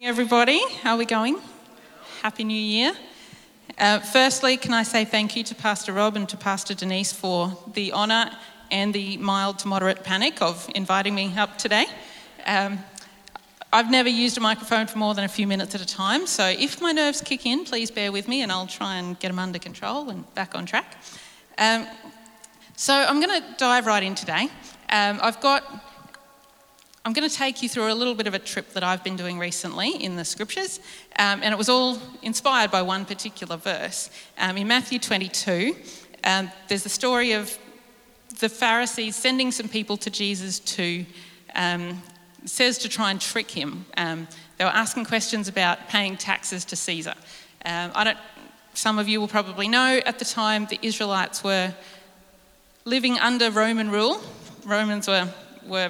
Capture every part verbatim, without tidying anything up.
Everybody, how are we going? Happy New Year. Uh, firstly, can I say thank you to Pastor Rob and to Pastor Denise for the honour and the mild to moderate panic of inviting me up today. Um, I've never used a microphone for more than a few minutes at a time, so if my nerves kick in, please bear with me and I'll try and get them under control and back on track. Um, so I'm going to dive right in today. Um, I've got... I'm going to take you through a little bit of a trip that I've been doing recently in the scriptures, um, and it was all inspired by one particular verse. Um, in Matthew twenty-two, um, there's the story of the Pharisees sending some people to Jesus to, um, says to try and trick him. Um, they were asking questions about paying taxes to Caesar. Um, I don't. Some of you will probably know at the time the Israelites were living under Roman rule. Romans were were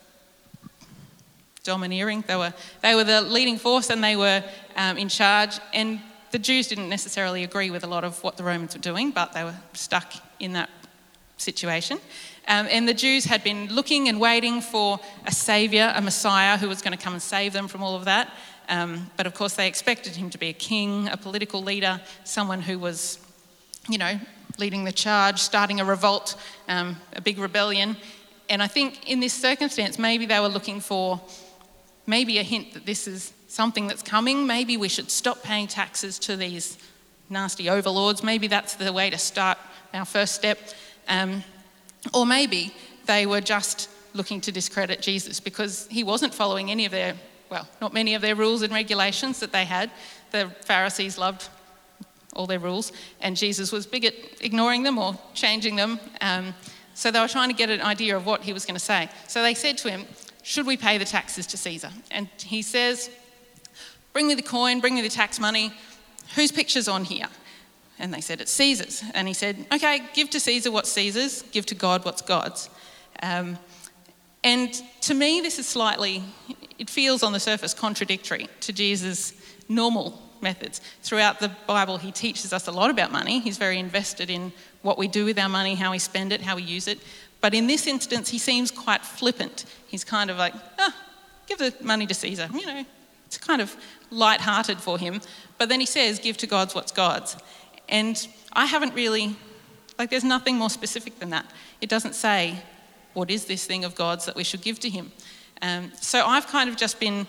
domineering. They were they were the leading force and they were um, in charge, and the Jews didn't necessarily agree with a lot of what the Romans were doing, but they were stuck in that situation. Um, and the Jews had been looking and waiting for a saviour, a Messiah who was going to come and save them from all of that. Um, but of course they expected him to be a king, a political leader, someone who was, you know, leading the charge, starting a revolt, um, a big rebellion. And I think in this circumstance, maybe they were looking for maybe a hint that this is something that's coming. Maybe we should stop paying taxes to these nasty overlords. Maybe that's the way to start our first step. Um, or maybe they were just looking to discredit Jesus because he wasn't following any of their, well, not many of their rules and regulations that they had. The Pharisees loved all their rules, and Jesus was big at ignoring them or changing them. Um, so they were trying to get an idea of what he was going to say. So they said to him, should we pay the taxes to Caesar? And he says, bring me the coin, bring me the tax money. Whose picture's on here? And they said, it's Caesar's. And he said, okay, give to Caesar what's Caesar's, give to God what's God's. Um, and to me, this is slightly, it feels on the surface contradictory to Jesus' normal methods. Throughout the Bible, he teaches us a lot about money. He's very invested in what we do with our money, how we spend it, how we use it. But in this instance, he seems quite flippant. He's kind of like, ah, give the money to Caesar. You know, it's kind of light-hearted for him. But then he says, give to God's what's God's. And I haven't really, like there's nothing more specific than that. It doesn't say, what is this thing of God's that we should give to him? Um, so I've kind of just been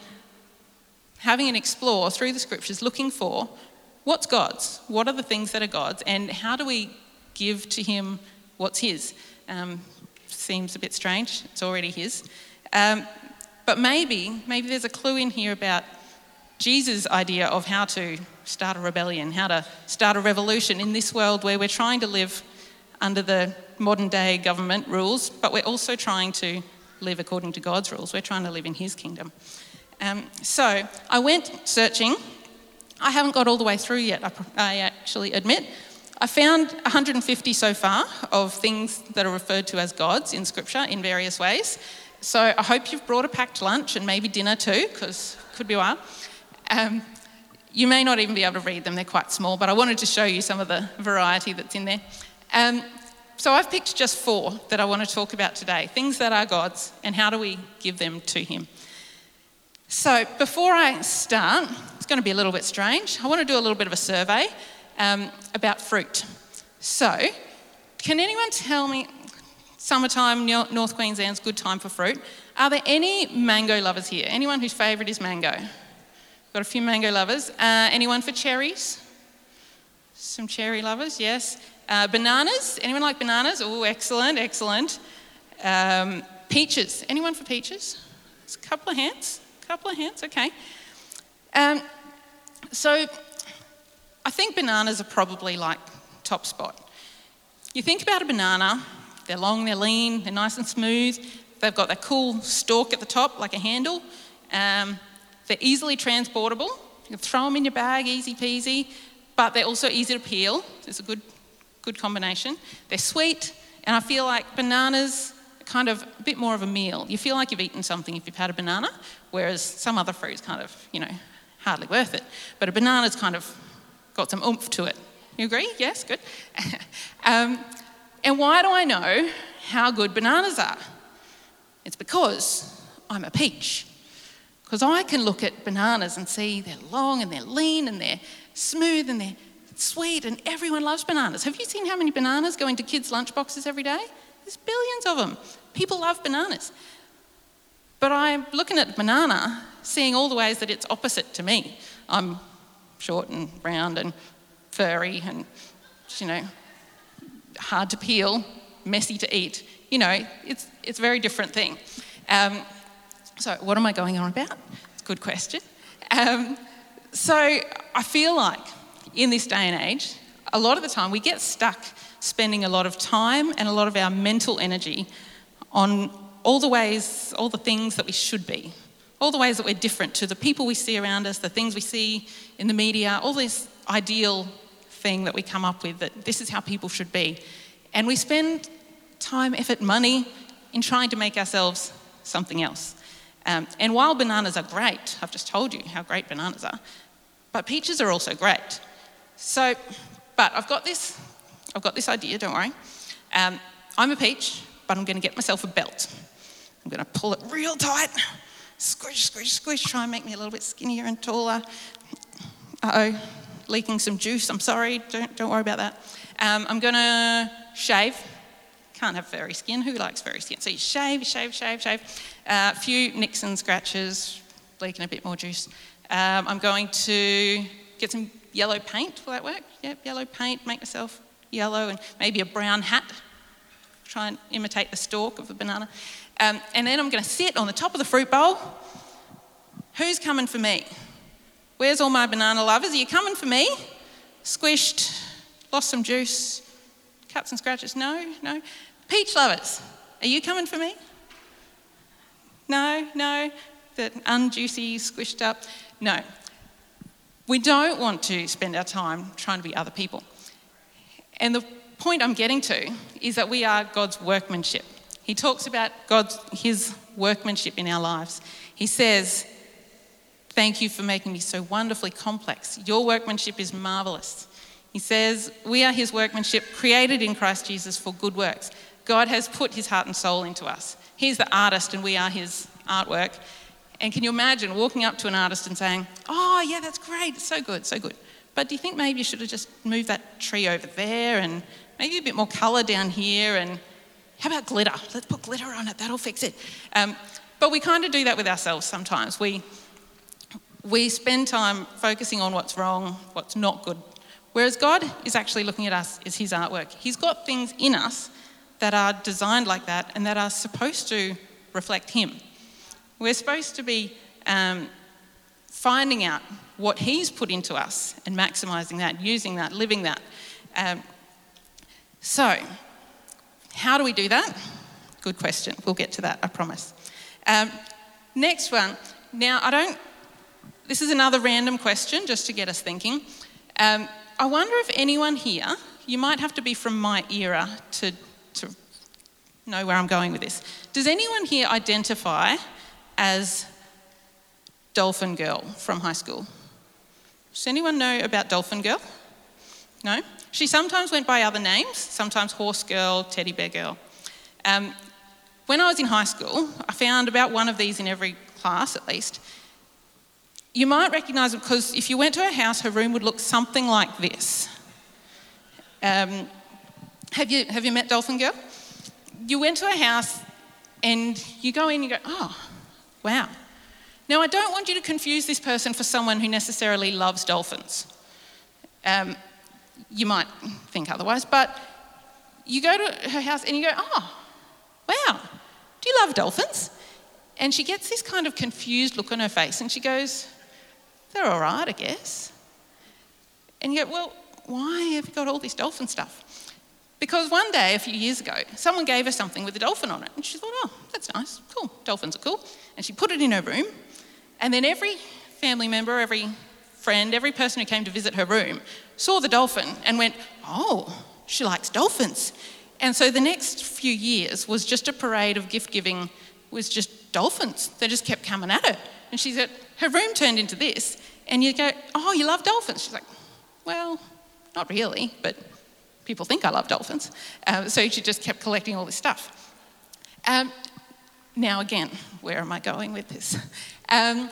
having an explore through the scriptures, looking for what's God's? What are the things that are God's? And how do we give to him what's his? Um, seems a bit strange. It's already his. Um, but maybe, maybe there's a clue in here about Jesus' idea of how to start a rebellion, how to start a revolution in this world where we're trying to live under the modern day government rules, but we're also trying to live according to God's rules. We're trying to live in his kingdom. Um, so I went searching. I haven't got all the way through yet, I, I actually admit. I found one hundred fifty so far of things that are referred to as gods in scripture in various ways. So I hope you've brought a packed lunch and maybe dinner too, because it could be a while. Um, you may not even be able to read them, they're quite small, but I wanted to show you some of the variety that's in there. Um, so I've picked just four that I want to talk about today, things that are God's and how do we give them to him. So before I start, it's going to be a little bit strange. I want to do a little bit of a survey um, about fruit. So can anyone tell me, summertime, North Queensland's good time for fruit. Are there any mango lovers here? Anyone whose favourite is mango? Got a few mango lovers. Uh, anyone for cherries? Some cherry lovers, yes. Uh, bananas? Anyone like bananas? Oh, excellent, excellent. Um, peaches? Anyone for peaches? It's a couple of hands. Couple of hands, okay. Um, so I think bananas are probably like top spot. You think about a banana, they're long, they're lean, they're nice and smooth. They've got that cool stalk at the top, like a handle. Um, they're easily transportable. You can throw them in your bag, easy peasy, but they're also easy to peel. It's a good, good combination. They're sweet, and I feel like bananas kind of a bit more of a meal. You feel like you've eaten something if you've had a banana, whereas some other fruit's kind of, you know, hardly worth it. But a banana's kind of got some oomph to it. You agree? Yes, good. um, and why do I know how good bananas are? It's because I'm a peach. Because I can look at bananas and see they're long and they're lean and they're smooth and they're sweet and everyone loves bananas. Have you seen how many bananas go into kids' lunchboxes every day? There's billions of them. People love bananas. But I'm looking at banana, seeing all the ways that it's opposite to me. I'm short and round and furry and, you know, hard to peel, messy to eat. You know, it's it's a very different thing. Um, so what am I going on about? It's a good question. Um, so I feel like in this day and age, a lot of the time we get stuck spending a lot of time and a lot of our mental energy on all the ways, all the things that we should be, all the ways that we're different to the people we see around us, the things we see in the media, all this ideal thing that we come up with that this is how people should be. And we spend time, effort, money in trying to make ourselves something else. Um, and while bananas are great, I've just told you how great bananas are, but peaches are also great. So, but I've got this, I've got this idea, don't worry. Um, I'm a peach, but I'm going to get myself a belt. I'm going to pull it real tight, squish, squish, squish, try and make me a little bit skinnier and taller. Uh-oh, leaking some juice, I'm sorry, don't, don't worry about that. Um, I'm going to shave. Can't have furry skin, who likes furry skin? So you shave, shave, shave, shave. A uh, few nicks and scratches, leaking a bit more juice. Um, I'm going to get some yellow paint, will that work? Yep, yellow paint, make myself yellow, and maybe a brown hat. Try and imitate the stalk of a banana. Um, and then I'm going to sit on the top of the fruit bowl. Who's coming for me? Where's all my banana lovers? Are you coming for me? Squished, lost some juice, cuts and scratches? No, no. Peach lovers, are you coming for me? No, no. The unjuicy, squished up? No. We don't want to spend our time trying to be other people. And the point I'm getting to is that we are God's workmanship. He talks about God's, his workmanship in our lives. He says, thank you for making me so wonderfully complex. Your workmanship is marvelous. He says, we are his workmanship created in Christ Jesus for good works. God has put his heart and soul into us. He's the artist and we are his artwork. And can you imagine walking up to an artist and saying, oh yeah, that's great, so good, so good. But do you think maybe you should have just moved that tree over there and maybe a bit more colour down here, and how about glitter? Let's put glitter on it, that'll fix it. Um, but we kind of do that with ourselves sometimes. We, we spend time focusing on what's wrong, what's not good, whereas God is actually looking at us as his artwork. He's got things in us that are designed like that and that are supposed to reflect him. We're supposed to be um, finding out what he's put into us and maximising that, using that, living that. Um, so, how do we do that? Good question. We'll get to that, I promise. Um, next one. Now, I don't... This is another random question, just to get us thinking. Um, I wonder if anyone here, you might have to be from my era to, to know where I'm going with this. Does anyone here identify as Dolphin Girl from high school? Does anyone know about Dolphin Girl? No? She sometimes went by other names, sometimes Horse Girl, Teddy Bear Girl. Um, when I was in high school, I found about one of these in every class at least. You might recognise it because if you went to her house, her room would look something like this. Um, have you have you met Dolphin Girl? You went to her house and you go in and you go, oh, wow. Now, I don't want you to confuse this person for someone who necessarily loves dolphins. Um, you might think otherwise, but you go to her house and you go, oh, wow, do you love dolphins? And she gets this kind of confused look on her face and she goes, they're all right, I guess. And you go, well, why have you got all this dolphin stuff? Because one day, a few years ago, someone gave her something with a dolphin on it. And she thought, oh, that's nice, cool, dolphins are cool. And she put it in her room. And then every family member, every friend, every person who came to visit her room saw the dolphin and went, oh, she likes dolphins. And so the next few years was just a parade of gift giving, was just dolphins. They just kept coming at her. And she said, her room turned into this. And you go, oh, you love dolphins? She's like, well, not really, but people think I love dolphins. Uh, so she just kept collecting all this stuff. Um, now again, where am I going with this? Um,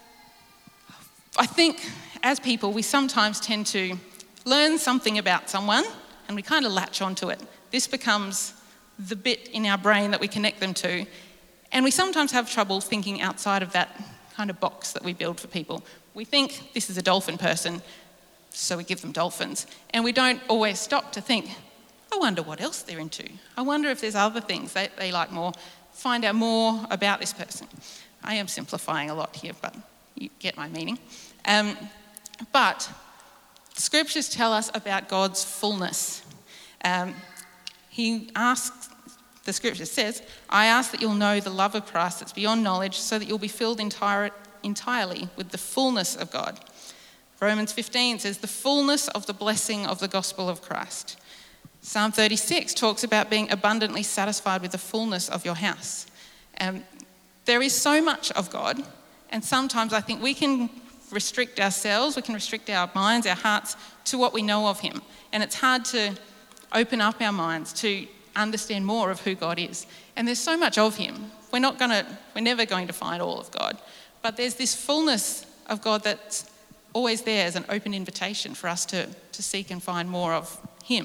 I think as people, we sometimes tend to learn something about someone and we kind of latch onto it. This becomes the bit in our brain that we connect them to. And we sometimes have trouble thinking outside of that kind of box that we build for people. We think this is a dolphin person, so we give them dolphins. And we don't always stop to think, I wonder what else they're into. I wonder if there's other things they, they like more. Find out more about this person. I am simplifying a lot here, but you get my meaning. Um, but scriptures tell us about God's fullness. Um, he asks, the scripture says, I ask that you'll know the love of Christ that's beyond knowledge, so that you'll be filled entire, entirely with the fullness of God. Romans fifteen says, the fullness of the blessing of the gospel of Christ. Psalm thirty-six talks about being abundantly satisfied with the fullness of your house. Um, there is so much of God, and sometimes I think we can restrict ourselves, we can restrict our minds, our hearts to what we know of him. And it's hard to open up our minds to understand more of who God is. And there's so much of him. We're not going to, we're never going to find all of God. But there's this fullness of God that's always there as an open invitation for us to, to seek and find more of him.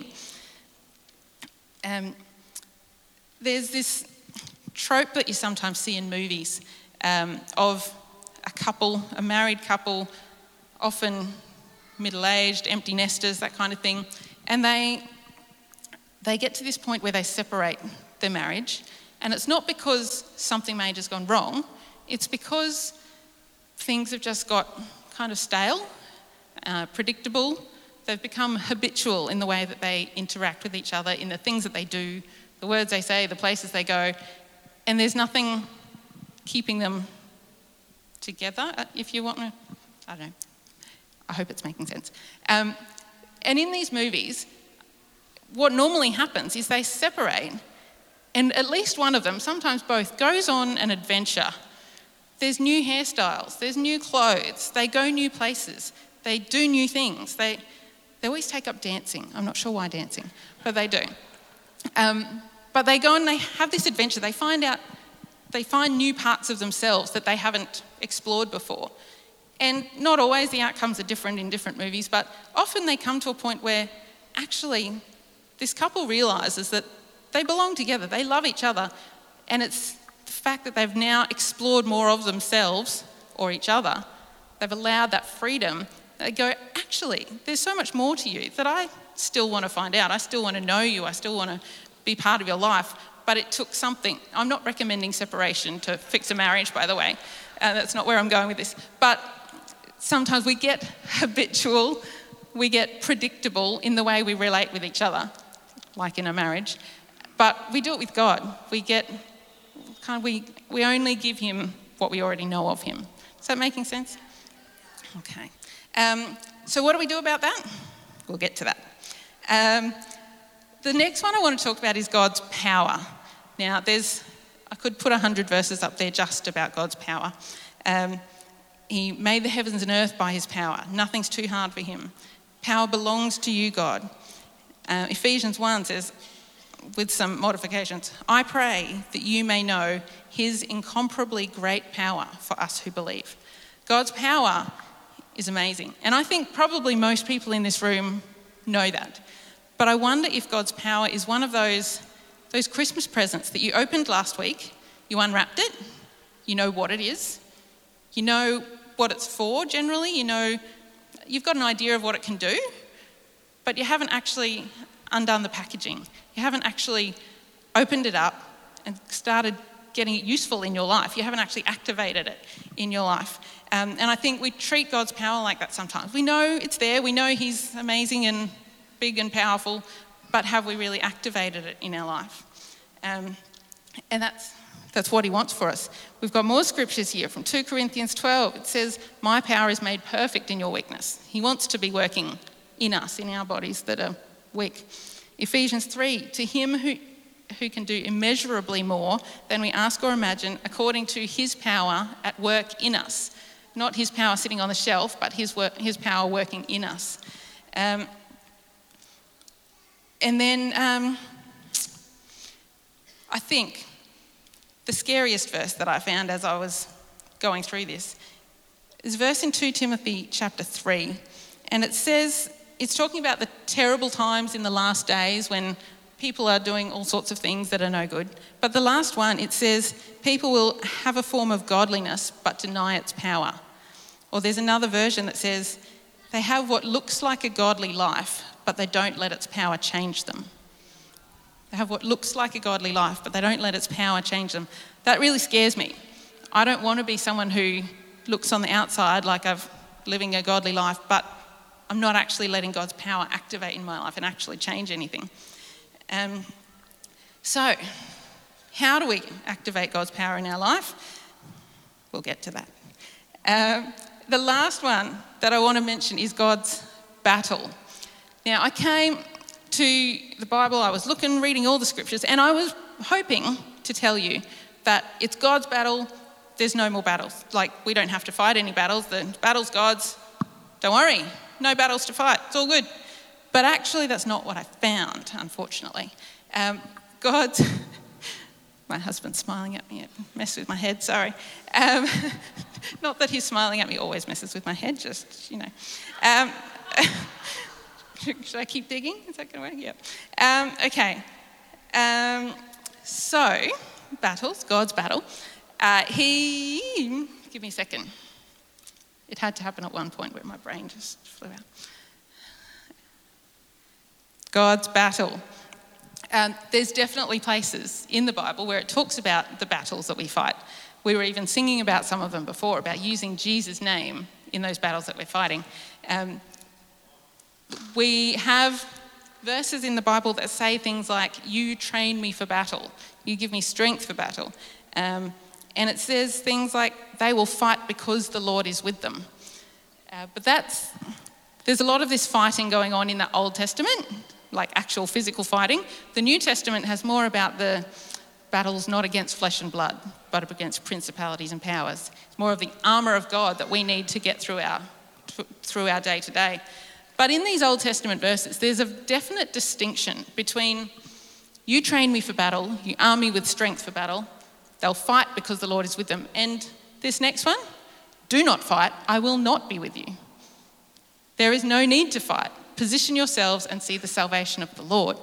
Um, there's this trope that you sometimes see in movies um, of a couple, a married couple, often middle-aged, empty nesters, that kind of thing, and they they get to this point where they separate their marriage, and it's not because something major's gone wrong, it's because things have just got kind of stale, uh, predictable. They've become habitual in the way that they interact with each other, in the things that they do, the words they say, the places they go, and there's nothing keeping them together, if you want to, I don't know, I hope it's making sense. Um, and in these movies, what normally happens is they separate, and at least one of them, sometimes both, goes on an adventure. There's new hairstyles, there's new clothes, they go new places, they do new things. They they always take up dancing. I'm not sure why dancing, but they do. Um, but they go and they have this adventure. They find out, they find new parts of themselves that they haven't explored before. And not always the outcomes are different in different movies, but often they come to a point where actually this couple realises that they belong together, they love each other, and it's the fact that they've now explored more of themselves or each other, they've allowed that freedom. They go, actually, there's so much more to you that I still want to find out. I still want to know you. I still want to be part of your life. But it took something. I'm not recommending separation to fix a marriage, by the way. Uh, that's not where I'm going with this. But sometimes we get habitual, we get predictable in the way we relate with each other, like in a marriage. But we do it with God. We get, kind of, we, we only give him what we already know of him. Is that making sense? Okay. Um, so what do we do about that? We'll get to that. Um, the next one I want to talk about is God's power. Now, there's, I could put a hundred verses up there just about God's power. Um, he made the heavens and earth by his power. Nothing's too hard for him. Power belongs to you, God. Uh, Ephesians one says, with some modifications, I pray that you may know his incomparably great power for us who believe. God's power is amazing. And I think probably most people in this room know that. But I wonder if God's power is one of those, those Christmas presents that you opened last week, you unwrapped it, you know what it is, you know what it's for generally, you know, you've got an idea of what it can do, but you haven't actually undone the packaging. You haven't actually opened it up and started getting it useful in your life. You haven't actually activated it in your life. Um, and I think we treat God's power like that sometimes. We know it's there, we know he's amazing and big and powerful, but have we really activated it in our life? Um, and that's that's what he wants for us. We've got more scriptures here from two Corinthians twelve. It says, my power is made perfect in your weakness. He wants to be working in us, in our bodies that are weak. Ephesians three, to him who who can do immeasurably more than we ask or imagine, according to his power at work in us. Not his power sitting on the shelf, but his work, his power working in us. Um, and then um, I think the scariest verse that I found as I was going through this. There's a verse in Second Timothy chapter three, and it says, it's talking about the terrible times in the last days when people are doing all sorts of things that are no good. But the last one, it says, people will have a form of godliness but deny its power. Or there's another version that says, they have what looks like a godly life, but they don't let its power change them. They have what looks like a godly life, but they don't let its power change them. That really scares me. I don't want to be someone who looks on the outside like I'm living a godly life, but I'm not actually letting God's power activate in my life and actually change anything. Um, so, how do we activate God's power in our life? We'll get to that. Um, the last one that I want to mention is God's battle. Now, I came to the Bible, I was looking, reading all the scriptures, and I was hoping to tell you that it's God's battle, there's no more battles. Like, we don't have to fight any battles. The battle's God's. Don't worry, no battles to fight. It's all good. But actually, that's not what I found, unfortunately. Um, God's... My husband's smiling at me. It messed with my head, sorry. Um, not that he's smiling at me always messes with my head, just, you know. Um, should I keep digging? Is that going to work? Yeah. Um, okay. Um, so, battles, God's battle. Uh, he... Give me a second. It had to happen at one point where my brain just flew out. God's battle. Um, there's definitely places in the Bible where it talks about the battles that we fight. We were even singing about some of them before, about using Jesus' name in those battles that we're fighting. Um, we have verses in the Bible that say things like, you train me for battle, you give me strength for battle. Um, and it says things like, they will fight because the Lord is with them. Uh, but that's, there's a lot of this fighting going on in the Old Testament, like actual physical fighting. The New Testament has more about the battles not against flesh and blood, but against principalities and powers. It's more of the armour of God that we need to get through our through our day to day. But in these Old Testament verses, there's a definite distinction between you train me for battle, you arm me with strength for battle, they'll fight because the Lord is with them. And this next one, do not fight, I will not be with you. There is no need to fight. Position yourselves and see the salvation of the Lord.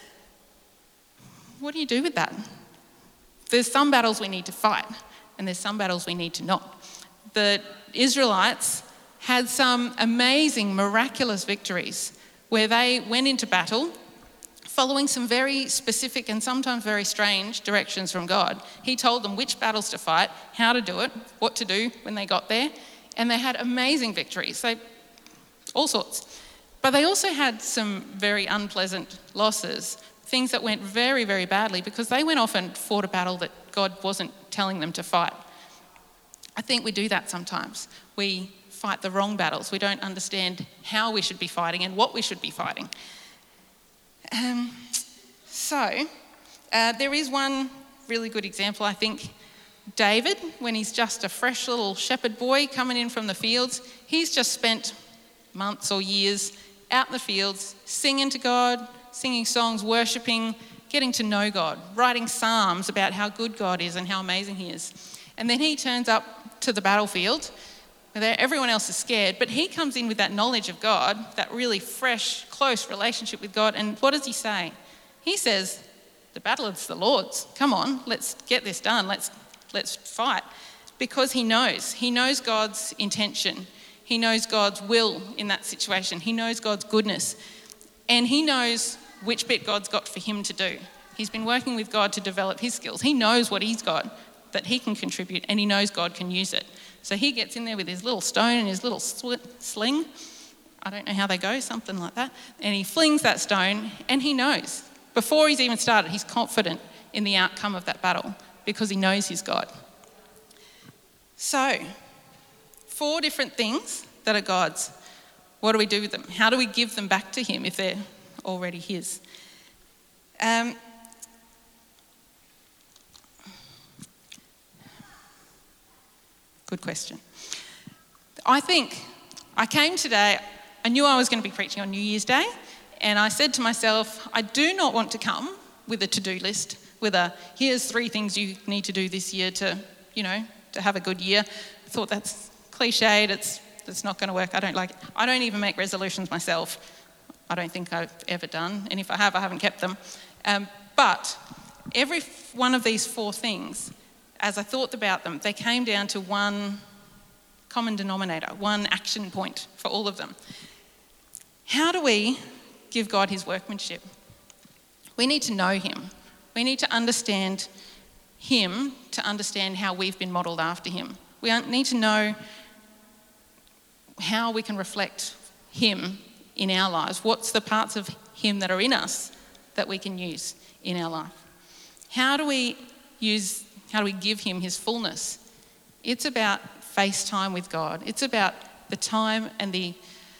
What do you do with that? There's some battles we need to fight, and there's some battles we need to not. The Israelites had some amazing, miraculous victories where they went into battle following some very specific and sometimes very strange directions from God. He told them which battles to fight, how to do it, what to do when they got there, and they had amazing victories. They, all sorts. But they also had some very unpleasant losses, things that went very, very badly because they went off and fought a battle that God wasn't telling them to fight. I think we do that sometimes. We fight the wrong battles. We don't understand how we should be fighting and what we should be fighting. Um, so, uh, there is one really good example, I think. David, when he's just a fresh little shepherd boy coming in from the fields, he's just spent months or years out in the fields, singing to God, singing songs, worshipping, getting to know God, writing psalms about how good God is and how amazing he is. And then he turns up to the battlefield, where everyone else is scared, but he comes in with that knowledge of God, that really fresh, close relationship with God, and what does he say? He says, the battle is the Lord's. Come on, let's get this done, let's, let's fight. Because he knows, he knows God's intention. He knows God's will in that situation. He knows God's goodness. And he knows which bit God's got for him to do. He's been working with God to develop his skills. He knows what he's got that he can contribute, and he knows God can use it. So he gets in there with his little stone and his little sling. I don't know how they go, something like that. And he flings that stone, and he knows. Before he's even started, he's confident in the outcome of that battle because he knows his God. So, four different things that are God's. What do we do with them? How do we give them back to him if they're already his? Um, good question. I think I came today, I knew I was going to be preaching on New Year's Day, and I said to myself, I do not want to come with a to-do list, with a, here's three things you need to do this year to, you know, to have a good year. I thought that's cliched, it's, it's not going to work. I don't like it. I don't even make resolutions myself. I don't think I've ever done, and if I have, I haven't kept them. Um, but every one of these four things, as I thought about them, they came down to one common denominator, one action point for all of them. How do we give God his workmanship? We need to know him. We need to understand him to understand how we've been modelled after him. We need to know how we can reflect him in our lives. What's the parts of him that are in us that we can use in our life? How do we use, how do we give him his fullness? It's about face time with God. It's about the time and the,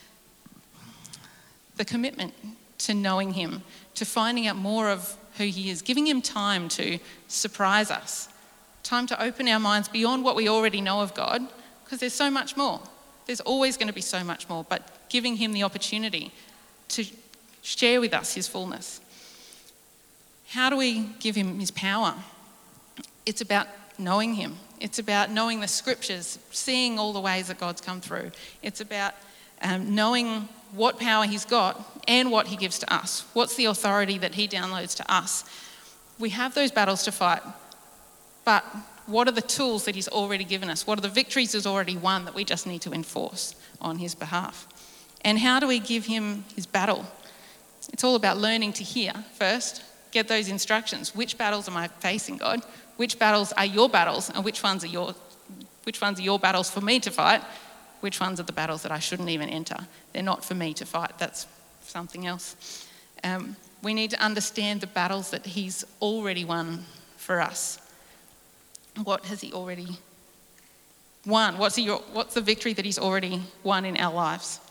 the commitment to knowing him, to finding out more of who he is, giving him time to surprise us, time to open our minds beyond what we already know of God, because there's so much more. There's always going to be so much more, but giving him the opportunity to share with us his fullness. How do we give him his power? It's about knowing him. It's about knowing the scriptures, seeing all the ways that God's come through. It's about um, knowing what power he's got and what he gives to us. What's the authority that he downloads to us? We have those battles to fight, but what are the tools that he's already given us? What are the victories he's already won that we just need to enforce on his behalf? And how do we give him his battle? It's all about learning to hear first, get those instructions. Which battles am I facing, God? Which battles are your battles, and which ones are your, which ones are your battles for me to fight? Which ones are the battles that I shouldn't even enter? They're not for me to fight. That's something else. Um, we need to understand the battles that he's already won for us. What has he already won? What's, he, what's the victory that he's already won in our lives?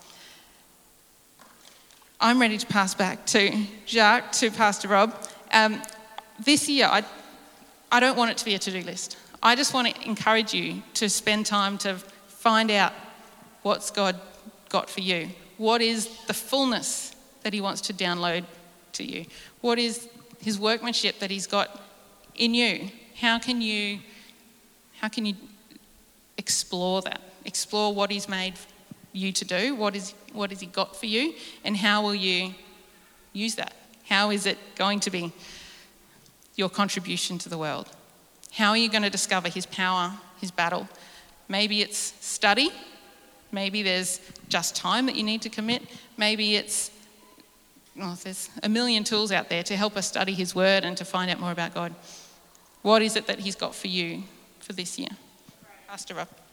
I'm ready to pass back to Jacques, to Pastor Rob. Um, this year, I, I don't want it to be a to-do list. I just want to encourage you to spend time to find out what's God got for you. What is the fullness that he wants to download to you? What is his workmanship that he's got in you? How can you, how can you explore that? Explore what he's made you to do. What is, what has he got for you? And how will you use that? How is it going to be your contribution to the world? How are you going to discover his power, his battle? Maybe it's study. Maybe there's just time that you need to commit. Maybe it's, well, there's a million tools out there to help us study his word and to find out more about God. What is it that he's got for you for this year? Pastor Rob.